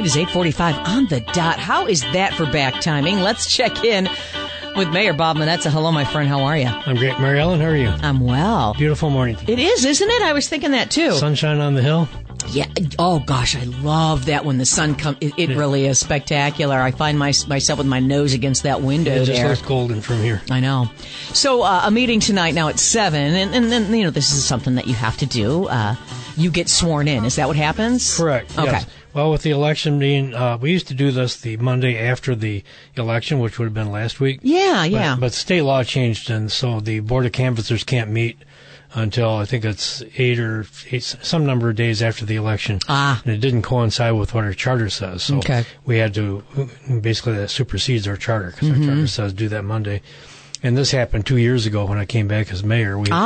It is 8:45 on the dot. How is that for back timing? Let's check in with Mayor Bob Manezza. Hello, my friend. How are you? I'm great. Mary Ellen, how are you? I'm well. Beautiful morning. It is, isn't it? I was thinking that, too. Sunshine on the hill? Yeah. Oh, gosh, I love that when the sun comes. It really is spectacular. I find myself with my nose against that window there. It just looks golden from here. I know. So, a meeting tonight now at 7, and then, this is something that you have to do. You get sworn in. Is that what happens? Correct. Okay. Yes. Well, with the election being, we used to do this the Monday after the election, which would have been last week. Yeah. But state law changed, and so the Board of Canvassers can't meet until I think it's some number of days after the election. And it didn't coincide with what our charter says. So we had to, basically that supersedes our charter because our charter says do that Monday. And this happened 2 years ago when I came back as mayor. We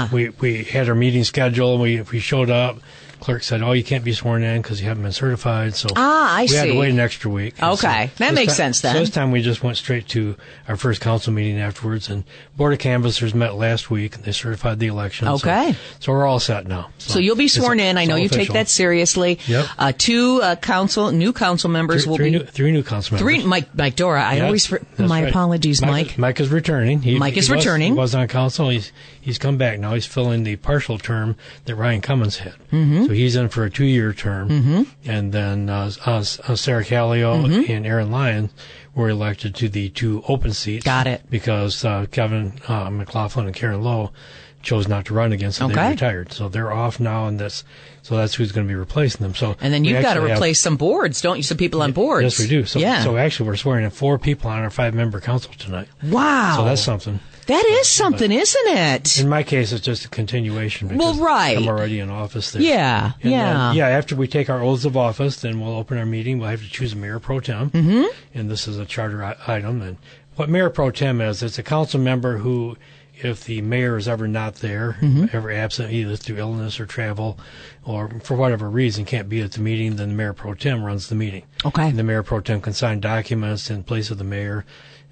had our meeting scheduled. We showed up. Clerk said, "Oh, you can't be sworn in because you haven't been certified." So I see. We had to wait an extra week. Okay, that makes sense then. So this time we just went straight to our first council meeting afterwards, and Board of Canvassers met last week. And they certified the election. Okay, so we're all set now. So you'll be sworn in. I know you take that seriously. Yep. Two new council members will be three new council members. Mike Dora. I always my apologies, Mike. Mike is returning. Mike is returning. He was on council. He's come back now. He's filling the partial term that Ryan Cummins had. So he's in for a 2-year term. And then Sarah Callio and Aaron Lyon were elected to the 2 open seats. Got it. Because Kevin McLaughlin and Karen Lowe chose not to run again, so they retired. So they're off now, and that's who's going to be replacing them. So and then you've got to replace some boards, don't you? Some people on boards. Yes, we do. So actually, we're swearing in 4 people on our 5-member council tonight. Wow. So that's something. That is something, isn't it? In my case, it's just a continuation. Because I'm already in office there. Yeah. Then, after we take our oaths of office, then we'll open our meeting. We'll have to choose a mayor pro tem. And this is a charter item. And what mayor pro tem is, it's a council member who, if the mayor is ever not there, ever absent, either through illness or travel, or for whatever reason can't be at the meeting, then the mayor pro tem runs the meeting. Okay. And the mayor pro tem can sign documents in place of the mayor,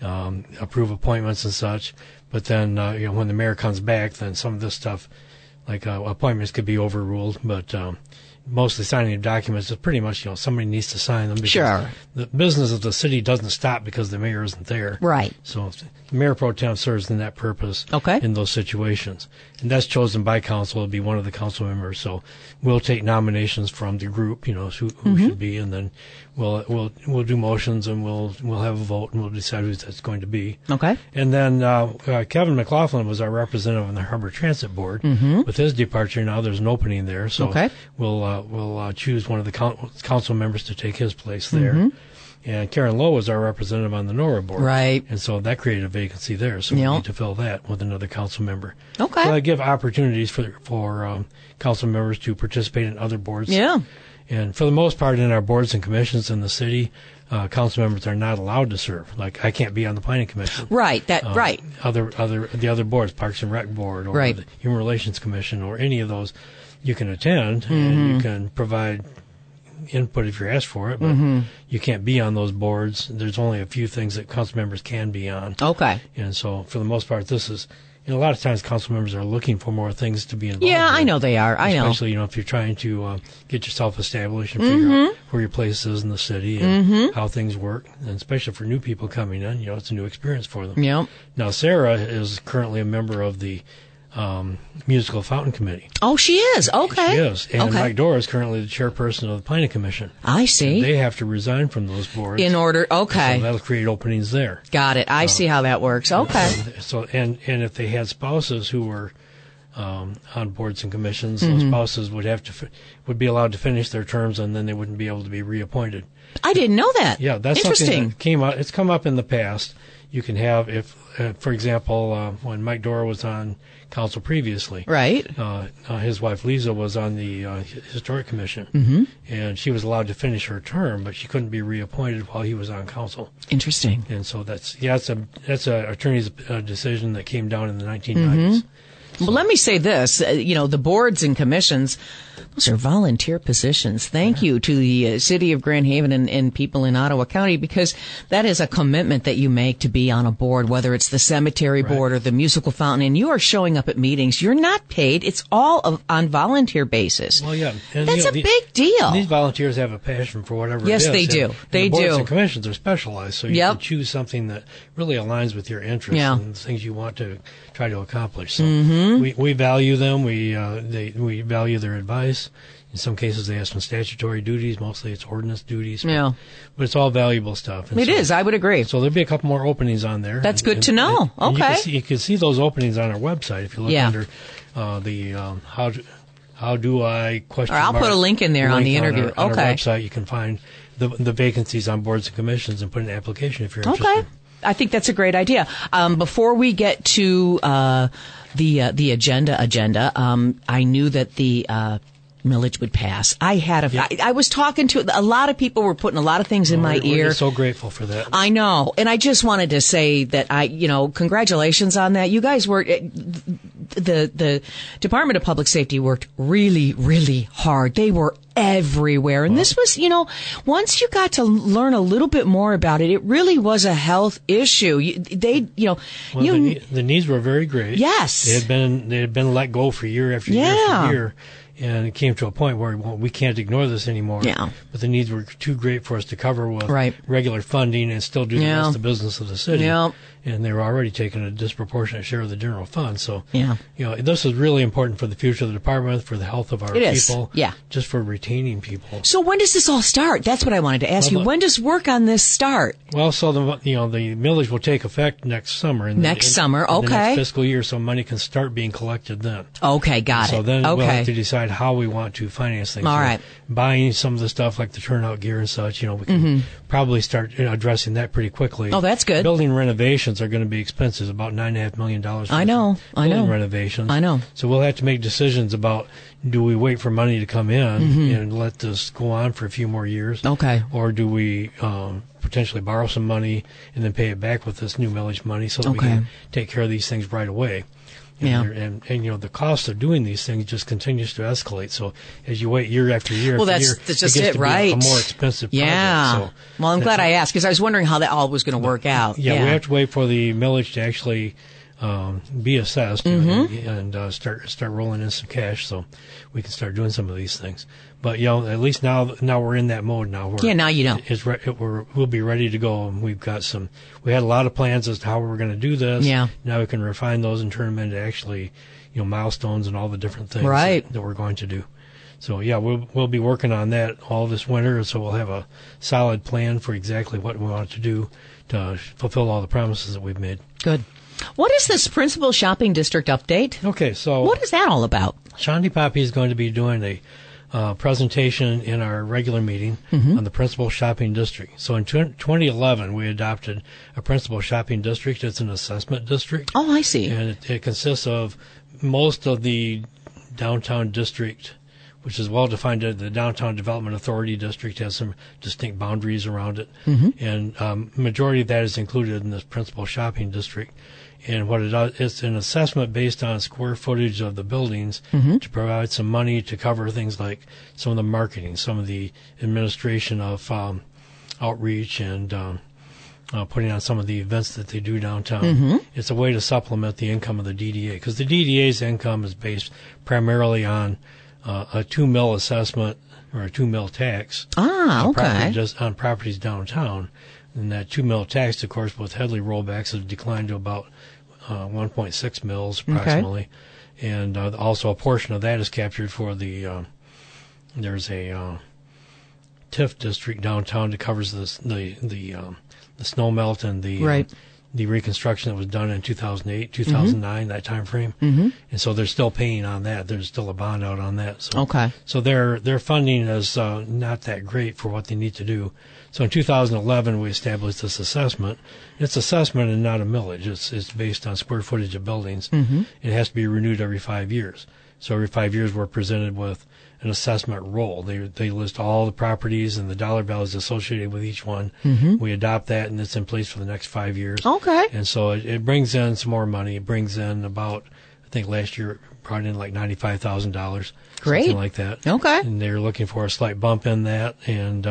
approve appointments and such. But then, when the mayor comes back, then some of this stuff, like appointments, could be overruled. But mostly signing of documents is pretty much, somebody needs to sign them. Because the business of the city doesn't stop because the mayor isn't there. Right. So the mayor pro tem serves in that purpose in those situations. And that's chosen by council to be one of the council members. So we'll take nominations from the group, who should be, and then we'll do motions, and we'll have a vote, and we'll decide who that's going to be. Okay. And then Kevin McLaughlin was our representative on the Harbor Transit Board. With his departure now, there's an opening there. So we'll choose one of the council members to take his place there. And Karen Lowe was our representative on the NORA board. Right. And so that created a vacancy there. So we need to fill that with another council member. Okay. So I give opportunities for council members to participate in other boards. Yeah. And for the most part, in our boards and commissions in the city, council members are not allowed to serve. Like, I can't be on the planning commission. Right. Right. The other boards, Parks and Rec Board, or the Human Relations Commission, or any of those, you can attend and you can provide input if you're asked for it, but you can't be on those boards. There's only a few things that council members can be on. Okay. And so, for the most part, this is, a lot of times council members are looking for more things to be involved in. Yeah, I know they are. Especially, if you're trying to get yourself established and figure out where your place is in the city and how things work, and especially for new people coming in, it's a new experience for them. Yep. Now, Sarah is currently a member of the Musical Fountain Committee. Oh, she is? Okay. She is. And Mike Dora is currently the chairperson of the Planning Commission. I see. And they have to resign from those boards. In order, so that'll create openings there. Got it. I see how that works. Okay. So, and if they had spouses who were on boards and commissions, those spouses would be allowed to finish their terms, and then they wouldn't be able to be reappointed. I didn't know that. Yeah, that's something that came out. It's come up in the past. You can have, if, for example, when Mike Dora was on council previously, right? His wife Lisa was on the Historic Commission, and she was allowed to finish her term, but she couldn't be reappointed while he was on council. Interesting. And so that's a attorney's decision that came down in the 1990s. So. Well, let me say this, the boards and commissions, those are volunteer positions. Thank you to the city of Grand Haven and people in Ottawa County, because that is a commitment that you make to be on a board, whether it's the cemetery board or the musical fountain, and you are showing up at meetings. You're not paid. It's all on volunteer basis. Well, yeah. And, that's a big deal. These volunteers have a passion for whatever it is. Yes, they do. And they the boards do. and commissions are specialized, so you can choose something that really aligns with your interests and the things you want to try to accomplish. So we value them. We value their advice. In some cases, they have some statutory duties. Mostly, it's ordinance duties. But it's all valuable stuff. It is. I would agree. So there'll be a couple more openings on there. That's good to know. Okay. You can see those openings on our website if you look under how do I question. Or I'll put a link in there on the interview. On our website, you can find the vacancies on boards and commissions and put an application if you're interested. Okay. I think that's a great idea. Before we get to the agenda, I knew that the millage would pass. I was talking to a lot of people were putting a lot of things in my ear. We're so grateful for that. I know. And I just wanted to say that congratulations on that. You guys worked, the Department of Public Safety worked really, really hard. They were everywhere. And this was, once you got to learn a little bit more about it, it really was a health issue. The needs were very great. Yes. They had been let go for year after year after year. And it came to a point where we can't ignore this anymore. Yeah. But the needs were too great for us to cover with regular funding and still do the rest of the business of the city. Yeah. And they were already taking a disproportionate share of the general fund. So, this is really important for the future of the department, for the health of our people. Yeah. Just for retaining people. So when does this all start? That's what I wanted to ask you. When does work on this start? Well, so the millage will take effect next summer. Okay. The next fiscal year, so money can start being collected then. Okay, got it. So then we'll have to decide how we want to finance things. All right. Buying some of the stuff like the turnout gear and such, we can probably start addressing that pretty quickly. Oh, that's good. Building renovations are going to be expensive, about $9.5 million. I know. Renovations. I know. So we'll have to make decisions about, do we wait for money to come in and let this go on for a few more years? Okay. Or do we potentially borrow some money and then pay it back with this new millage money so that we can take care of these things right away? And the cost of doing these things just continues to escalate. So as you wait year after year that's just it, right? A more expensive project. Yeah. So well, I'm glad I asked, because I was wondering how that all was going to work out. Yeah, we have to wait for the millage to actually be assessed and start rolling in some cash, so we can start doing some of these things. But at least now we're in that mode now. Now you know. We'll be ready to go, and we had a lot of plans as to how we were going to do this. Yeah. Now we can refine those and turn them into actually, milestones and all the different things that we're going to do. So we'll be working on that all this winter, so we'll have a solid plan for exactly what we want to do to fulfill all the promises that we've made. Good. What is this Principal Shopping District update? Okay, so what is that all about? Shandi Poppy is going to be doing a presentation in our regular meeting on the Principal Shopping District. So in 2011, we adopted a Principal Shopping District. It's an assessment district. Oh, I see. And it consists of most of the downtown district, which is well defined. The Downtown Development Authority District has some distinct boundaries around it. And majority of that is included in this Principal Shopping District. And what it does, it's an assessment based on square footage of the buildings to provide some money to cover things like some of the marketing, some of the administration of outreach, and putting on some of the events that they do downtown. It's a way to supplement the income of the DDA, because the DDA's income is based primarily on a 2 mil assessment or a 2 mil tax on properties downtown. And that 2 mil tax, of course, with Headley rollbacks, has declined to about 1.6 mils approximately. Okay. And also a portion of that is captured for the there's a TIF district downtown that covers the snow melt and the reconstruction that was done in 2008, 2009, that time frame. And so they're still paying on that. There's still a bond out on that. So their funding is not that great for what they need to do. So in 2011, we established this assessment. It's assessment and not a millage. It's based on square footage of buildings. It has to be renewed every 5 years. So every 5 years, we're presented with an assessment roll. They list all the properties and the dollar values associated with each one. We adopt that, and it's in place for the next 5 years. Okay. And so it brings in some more money. It brings in about think last year it brought in like $95,000. Great. Something like that. Okay. And they're looking for a slight bump in that. And,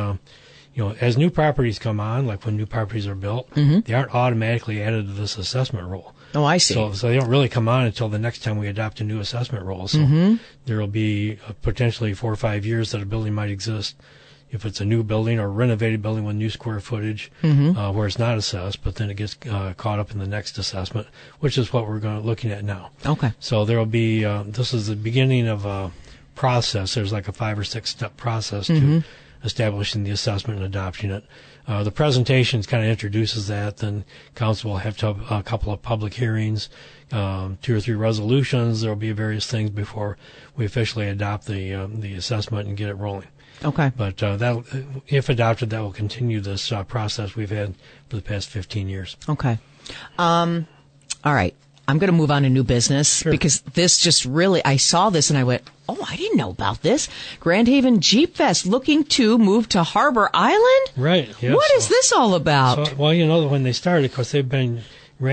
as new properties come on, like when new properties are built, they aren't automatically added to this assessment roll. Oh, I see. So they don't really come on until the next time we adopt a new assessment roll. So there will be potentially 4 or 5 years that a building might exist if it's a new building or renovated building with new square footage, where it's not assessed, but then it gets caught up in the next assessment, which is what we're looking at now. Okay. So there will be, this is the beginning of a process. There's like a 5 or 6 step process to establishing the assessment and adopting it. The presentation kind of introduces that. Then council will have to have a couple of public hearings, 2 or 3 resolutions. There will be various things before we officially adopt the assessment and get it rolling. Okay. But that, if adopted, that will continue this process we've had for the past 15 years. Okay. All right. I'm going to move on to new business because this just really, I saw this and I went, oh, I didn't know about this. Grand Haven Jeep Fest looking to move to Harbor Island? Right. Yes. What is this all about? So, well, when they started, of course, they've been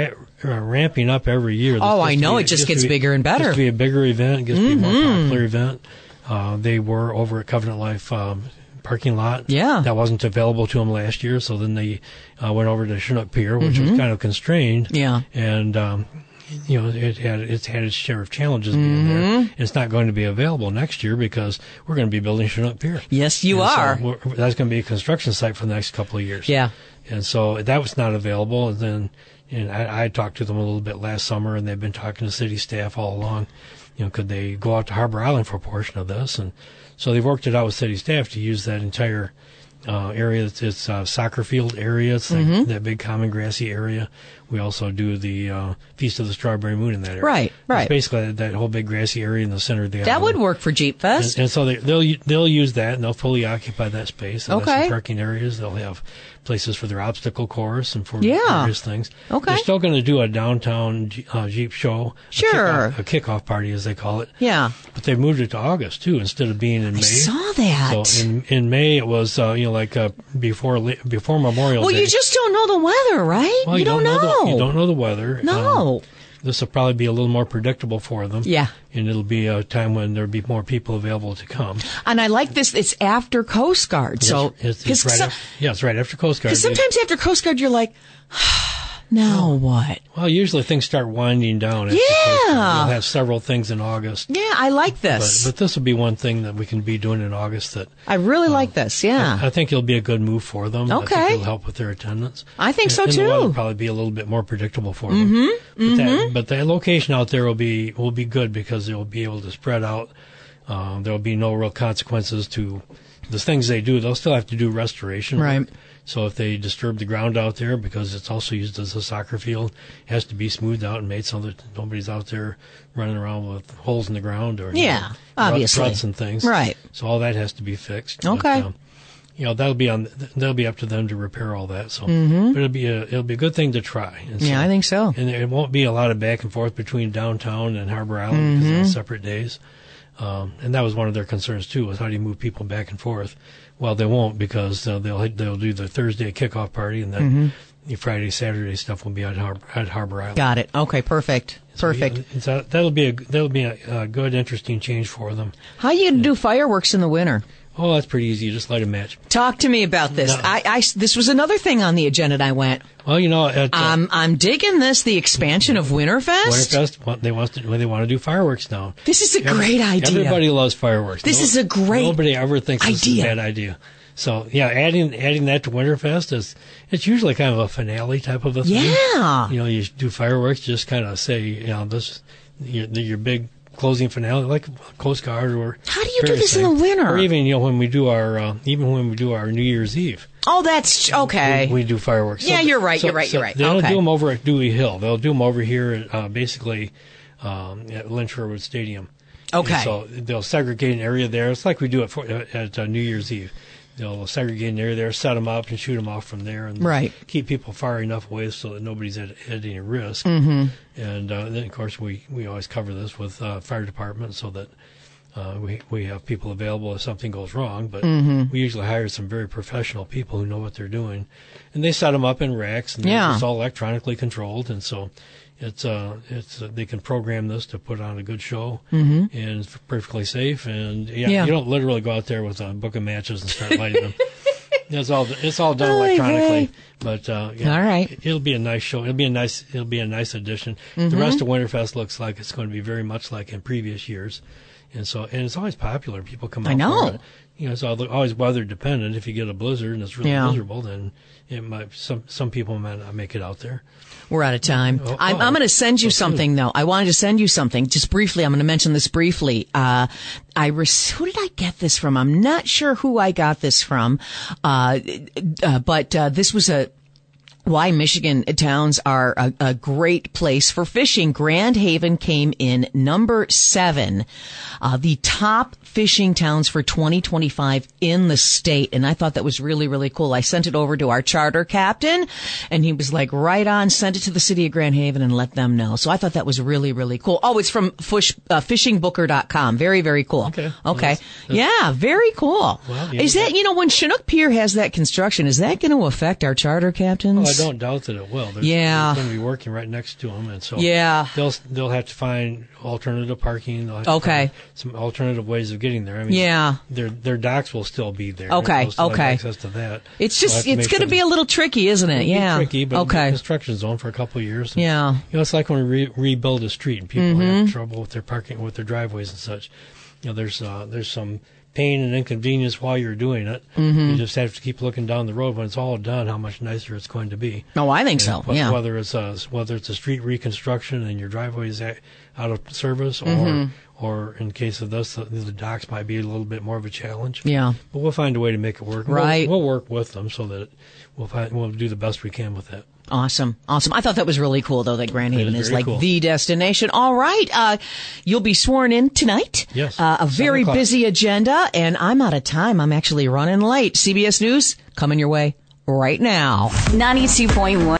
ramping up every year. I know. It just gets bigger and better. It gets to be a bigger event. It gets to be a more popular event. They were over at Covenant Life parking lot. Yeah. That wasn't available to them last year, so then they went over to Chinook Pier, which was kind of constrained. Yeah. And it's had its share of challenges being there. It's not going to be available next year because we're going to be building Chinook Pier. Yes, you are. So that's going to be a construction site for the next couple of years. Yeah. And so that was not available. And then I talked to them a little bit last summer, and they've been talking to city staff all along. Could they go out to Harbor Island for a portion of this? And so they've worked it out with city staff to use that entire area. It's soccer field area. It's like that big common grassy area. We also do the Feast of the Strawberry Moon in that area. Right. It's basically that whole big grassy area in the center of the island. That would work for Jeep Fest. And so they'll use that, and they'll fully occupy that space. They'll have some parking areas. They'll have places for their obstacle course and for various things. Okay. They're still going to do a downtown Jeep show. Sure. A kickoff party, as they call it. Yeah. But they moved it to August, too, instead of being in May. I saw that. So in May, it was, before Memorial Day. Well, you just don't know the weather, right? Well, you don't know. You don't know the weather. No. This will probably be a little more predictable for them. Yeah. And it'll be a time when there'll be more people available to come. And I like this. It's after Coast Guard. So it's right after Coast Guard. Because sometimes after Coast Guard, you're like, now what? Well, usually things start winding down. Yeah. You'll have several things in August. Yeah, I like this. But this will be one thing that we can be doing in August that... I really like this, yeah. I think it'll be a good move for them. Okay. I think it'll help with their attendance. I think so, too. And the weather will probably be a little bit more predictable for them. But that location out there will be good because they'll be able to spread out. There will be no real consequences to the things they do. They'll still have to do restoration. Right. So if they disturb the ground out there, because it's also used as a soccer field, it has to be smoothed out and made so that nobody's out there running around with holes in the ground or obviously ruts and things. Right. So all that has to be fixed. Okay. But, that'll be up to them to repair all that. So, but it'll be a good thing to try. And so, I think so. And it won't be a lot of back and forth between downtown and Harbor Island because they're on separate days. And that was one of their concerns too, was how do you move people back and forth? Well, they won't because they'll do the Thursday kickoff party, and then the Friday, Saturday stuff will be at Harbor Island. Got it. Okay, perfect. Perfect. So that'll be a good, interesting change for them. How are you going to do fireworks in the winter? Oh, that's pretty easy. You just light a match. Talk to me about this. No. This was another thing on the agenda, and I went, well, I'm digging this, the expansion of Winterfest. Winterfest, they want to do fireworks now. This is a great idea. Everybody loves fireworks. This is a great Nobody ever thinks idea. This is a bad idea. So, adding that to Winterfest it's usually kind of a finale type of a thing. Yeah. You do fireworks, just kind of say, your big closing finale, like Coast Guard or. How do you do this in the winter? Or even when we do our New Year's Eve. Oh, that's okay. We do fireworks. Yeah, you're right. You're right. They don't do them over at Dewey Hill. They'll do them over here, basically at Lynch Sherwood Stadium. Okay. And so they'll segregate an area there. It's like we do at New Year's Eve. They'll segregate an area there, set them up, and shoot them off from there, and keep people far enough away so that nobody's at any risk. Mm-hmm. And then, of course, we always cover this with fire department so that we have people available if something goes wrong. But we usually hire some very professional people who know what they're doing, and they set them up in racks, and it's all electronically controlled, and so it's they can program this to put on a good show, and it's perfectly safe. And you don't literally go out there with a book of matches and start lighting them. It's all done electronically, but all right. It'll be a nice show. It'll be a nice addition. The rest of Winterfest looks like it's going to be very much like in previous years, and it's always popular. People come out. I know. For it. It's always weather dependent. If you get a blizzard and it's really miserable, then it might some people might not make it out there. We're out of time. I'm going to send you something, though. I wanted to send you something just briefly. I'm going to mention this briefly. Who did I get this from? I'm not sure who I got this from. But this was why Michigan towns are a great place for fishing. Grand Haven came in number 7, the top fishing towns for 2025 in the state. And I thought that was really, really cool. I sent it over to our charter captain, and he was like, right on, send it to the city of Grand Haven and let them know. So I thought that was really, really cool. Oh, it's from fishingbooker.com. Very, very cool. Okay. That's very cool. Well, is that, when Chinook Pier has that construction, is that going to affect our charter captains? Well, I don't doubt that it will. There's going to be working right next to them, and so they'll have to find alternative parking. They'll have to find some alternative ways of getting there. I mean, their docks will still be there. Okay. Have access to that. It's just it's going to be a little tricky, isn't it? It'll be tricky, but construction zone for a couple of years. And, it's like when we rebuild a street and people have trouble with their parking, with their driveways and such. There's some pain and inconvenience while you're doing it. You just have to keep looking down the road when it's all done, how much nicer it's going to be. Oh, I think so. Yeah. Whether it's a street reconstruction and your driveway is out of service, or in case of this, the docks might be a little bit more of a challenge. Yeah. But we'll find a way to make it work. Right. We'll work with them so that we'll do the best we can with that. Awesome. I thought that was really cool, though, that Grand Haven is like the destination. All right. You'll be sworn in tonight. Yes. A very busy agenda, and I'm out of time. I'm actually running late. CBS News coming your way right now. 92.1